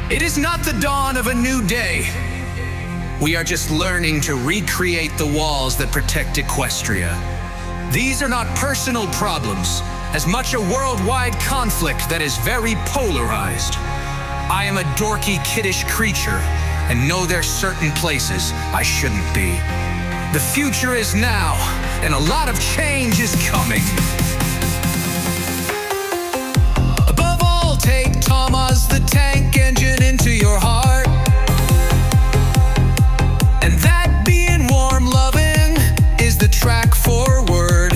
It is not the dawn of a new day. We are just learning to recreate the walls that protect Equestria. These are not personal problems, as much a worldwide conflict that is very polarized. I am a dorky, kiddish creature, and know there's certain places I shouldn't be. The future is now, and a lot of change is coming. Above all, take Thomas the Tank Engine into your heart. And that being warm, loving is the track forward.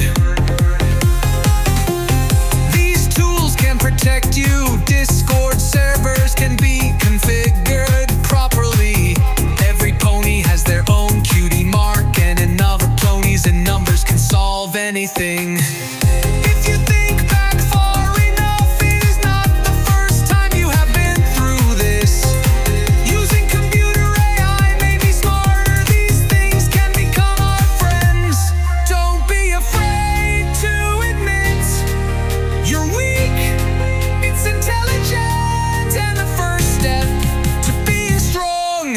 These tools can protect you. Discord servers can be configured properly. Every pony has their own cutie mark, and enough ponies and numbers can solve anything. If you think back far enough, it is not the first time you have been through this. Using computer AI may be smarter. These things can become our friends. Don't be afraid to admit you're weak. It's intelligent and the first step to being strong.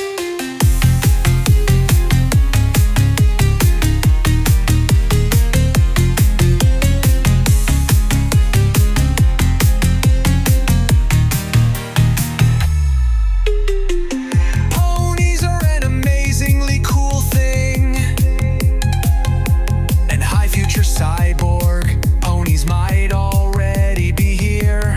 Ponies are an amazingly cool thing. And high future cyborg ponies might already be here.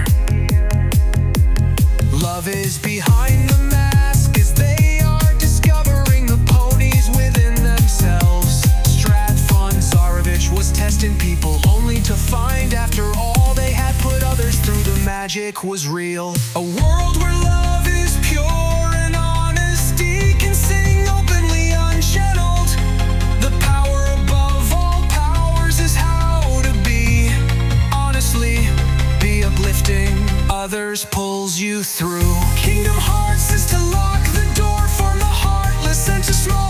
Love is behind the mask as they are discovering the ponies within themselves. Stratfun Zarovich was testing people only to find after all they had put others through, the magic was real. A world where love is pure and honesty can sing openly unchanneled. The power above all powers is how to be. Honestly, be uplifting. Others pulls you through. Kingdom Hearts is to lock the door for the heartless and to small